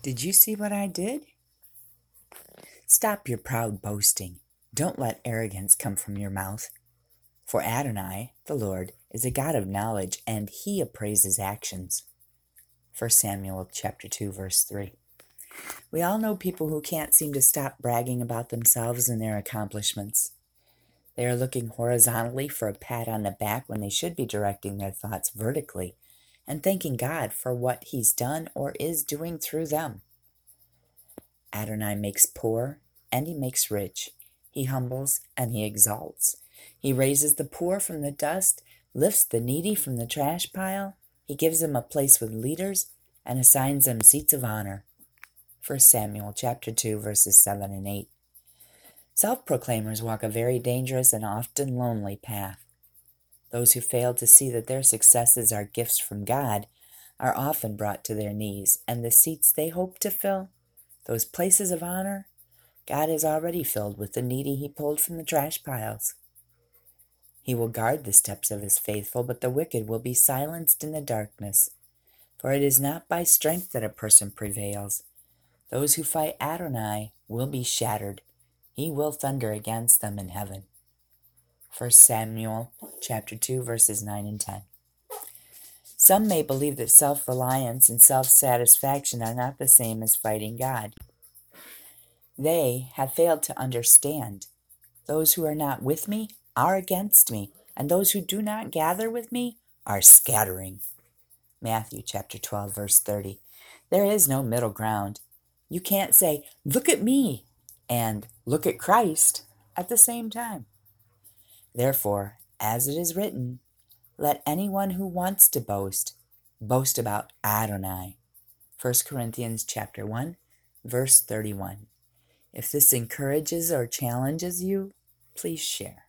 Did you see what I did? Stop your proud boasting. Don't let arrogance come from your mouth. For Adonai, the Lord, is a God of knowledge, and he appraises actions. 1 Samuel chapter 2, verse 3. We all know people who can't seem to stop bragging about themselves and their accomplishments. They are looking horizontally for a pat on the back when they should be directing their thoughts vertically and thanking God for what he's done or is doing through them. Adonai makes poor and he makes rich. He humbles and he exalts. He raises the poor from the dust, lifts the needy from the trash pile. He gives them a place with leaders and assigns them seats of honor. 1 Samuel chapter 2, verses 7 and 8. Self-proclaimers walk a very dangerous and often lonely path. Those who fail to see that their successes are gifts from God are often brought to their knees, and the seats they hope to fill, those places of honor, God has already filled with the needy he pulled from the trash piles. He will guard the steps of his faithful, but the wicked will be silenced in the darkness. For it is not by strength that a person prevails. Those who fight Adonai will be shattered. He will thunder against them in heaven. 1 Samuel chapter 2, verses 9 and 10. Some may believe that self-reliance and self-satisfaction are not the same as fighting God. They have failed to understand. Those who are not with me are against me, and those who do not gather with me are scattering. Matthew chapter 12, verse 30. There is no middle ground. You can't say, "Look at me," and "Look at Christ" at the same time. Therefore, as it is written, let anyone who wants to boast about Adonai. 1 Corinthians chapter 1, verse 31. If this encourages or challenges you, please share.